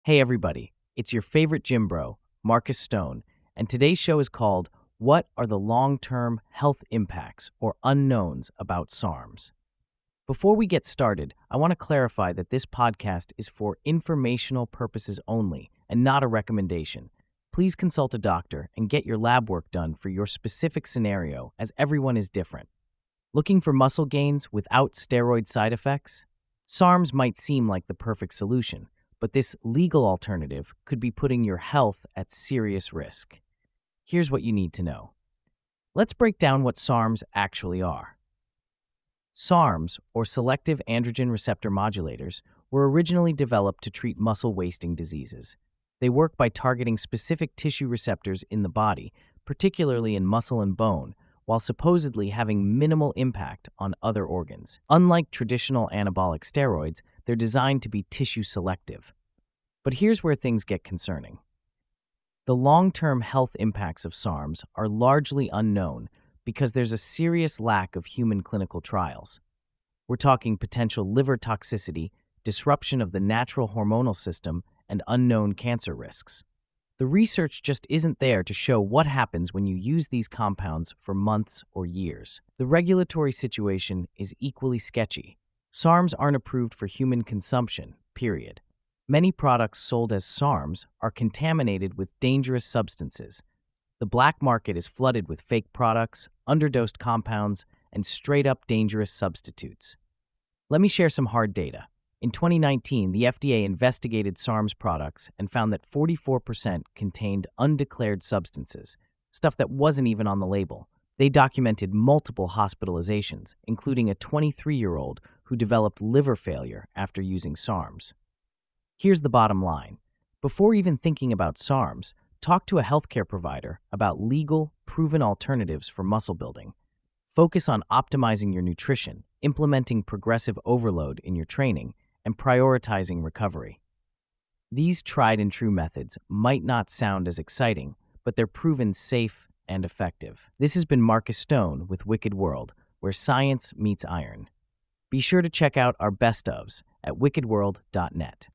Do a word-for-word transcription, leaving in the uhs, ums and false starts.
Hey everybody, it's your favorite gym bro, Marcus Stone, and today's show is called What Are the Long-Term Health Impacts or Unknowns About SARMs? Before we get started, I want to clarify that this podcast is for informational purposes only and not a recommendation. Please consult a doctor and get your lab work done for your specific scenario, as everyone is different. Looking for muscle gains without steroid side effects? SARMs might seem like the perfect solution, but this legal alternative could be putting your health at serious risk. Here's what you need to know. Let's break down what SARMs actually are. SARMs, or selective androgen receptor modulators, were originally developed to treat muscle wasting diseases. They work by targeting specific tissue receptors in the body, particularly in muscle and bone, while supposedly having minimal impact on other organs. Unlike traditional anabolic steroids, they're designed to be tissue selective. But here's where things get concerning. The long-term health impacts of SARMs are largely unknown because there's a serious lack of human clinical trials. We're talking potential liver toxicity, disruption of the natural hormonal system, and unknown cancer risks. The research just isn't there to show what happens when you use these compounds for months or years. The regulatory situation is equally sketchy. SARMs aren't approved for human consumption, period. Many products sold as SARMs are contaminated with dangerous substances. The black market is flooded with fake products, underdosed compounds, and straight-up dangerous substitutes. Let me share some hard data. In twenty nineteen, the F D A investigated SARMs products and found that forty-four percent contained undeclared substances, stuff that wasn't even on the label. They documented multiple hospitalizations, including a twenty-three-year-old who developed liver failure after using SARMs. Here's the bottom line. Before even thinking about SARMs, talk to a healthcare provider about legal, proven alternatives for muscle building. Focus on optimizing your nutrition, implementing progressive overload in your training, and prioritizing recovery. These tried-and-true methods might not sound as exciting, but they're proven safe and effective. This has been Marcus Stone with Wicked World, where science meets iron. Be sure to check out our best ofs at wicked world dot net.